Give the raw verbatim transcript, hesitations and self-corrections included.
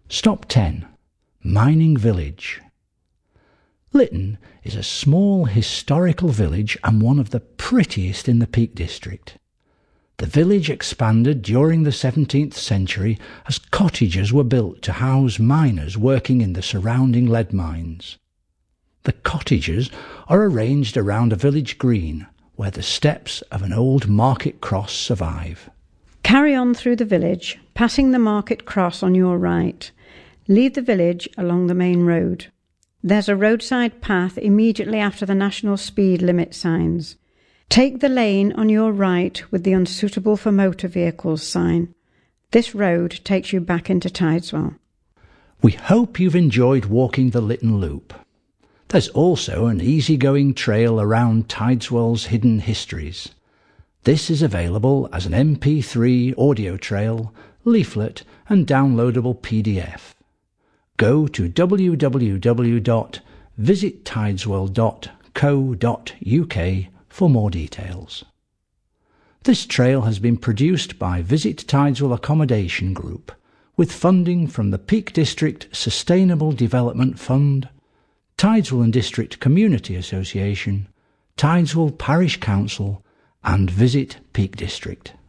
Stop ten. Mining Village. Lytton is a small historical village and one of the prettiest in the Peak District. The village expanded during the seventeenth century as cottages were built to house miners working in the surrounding lead mines. The cottages are arranged around a village green where the steps of an old market cross survive. Carry on through the village, passing the market cross on your right. Leave the village along the main road. There's a roadside path immediately after the national speed limit signs. Take the lane on your right with the unsuitable for motor vehicles sign. This road takes you back into Tideswell. We hope you've enjoyed walking the Lytton Loop. There's also an easygoing trail around Tideswell's hidden histories. This is available as an M P three audio trail, leaflet and downloadable P D F. Go to w w w dot visit tideswell dot co dot u k for more details. This trail has been produced by Visit Tideswell Accommodation Group with funding from the Peak District Sustainable Development Fund, Tideswell and District Community Association, Tideswell Parish Council and Visit Peak District.